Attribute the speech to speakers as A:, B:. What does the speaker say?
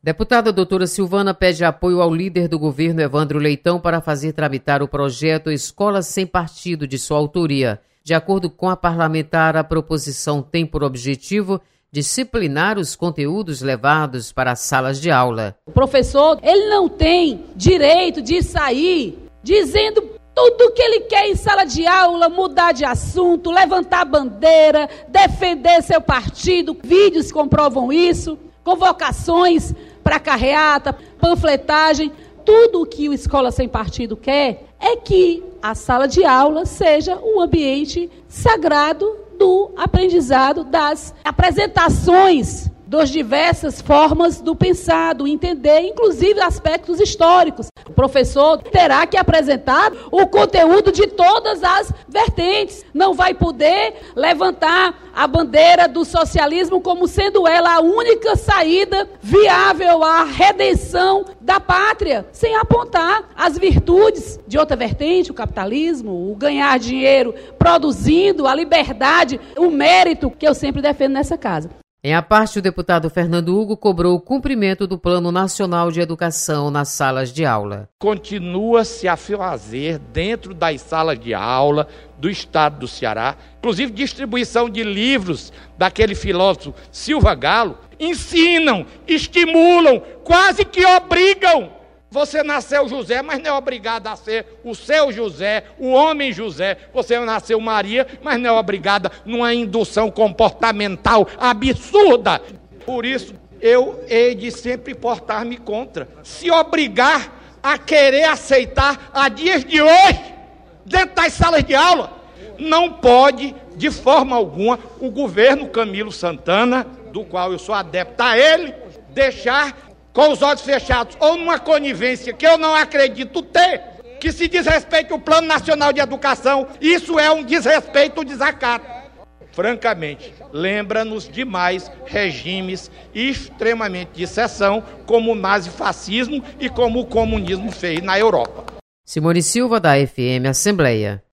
A: Deputada doutora Silvana pede apoio ao líder do governo, Evandro Leitão, para fazer tramitar o projeto Escola Sem Partido, de sua autoria. De acordo com a parlamentar, a proposição tem por objetivo disciplinar os conteúdos levados para as salas de aula.
B: O professor, ele não tem direito de sair dizendo tudo o que ele quer em sala de aula, mudar de assunto, levantar bandeira, defender seu partido. Vídeos comprovam isso, convocações para carreata, panfletagem. Tudo o que o Escola Sem Partido quer é que a sala de aula seja um ambiente sagrado do aprendizado, das apresentações das diversas formas do pensar, do entender, inclusive aspectos históricos. O professor terá que apresentar o conteúdo de todas as vertentes. Não vai poder levantar a bandeira do socialismo como sendo ela a única saída viável à redenção da pátria, sem apontar as virtudes de outra vertente, o capitalismo, o ganhar dinheiro produzindo, a liberdade, o mérito que eu sempre defendo nessa casa.
A: Em a parte, o deputado Fernando Hugo cobrou o cumprimento do Plano Nacional de Educação nas salas de aula.
C: Continua-se a fazer dentro das salas de aula do estado do Ceará, inclusive distribuição de livros daquele filósofo Silva Galo, ensinam, estimulam, quase que obrigam. Você nasceu José, mas não é obrigado a ser o seu José, o homem José. Você nasceu Maria, mas não é obrigada numa indução comportamental absurda. Por isso, eu hei de sempre portar-me contra. Se obrigar a querer aceitar a dias de hoje, dentro das salas de aula, não pode, de forma alguma, o governo Camilo Santana, do qual eu sou adepto a ele, deixar com os olhos fechados, ou numa conivência que eu não acredito ter, que se desrespeite o Plano Nacional de Educação. Isso é um desrespeito, um desacato. Francamente, lembra-nos demais regimes extremamente de exceção, como o nazifascismo e como o comunismo fez na Europa.
A: Simone Silva, da FM Assembleia.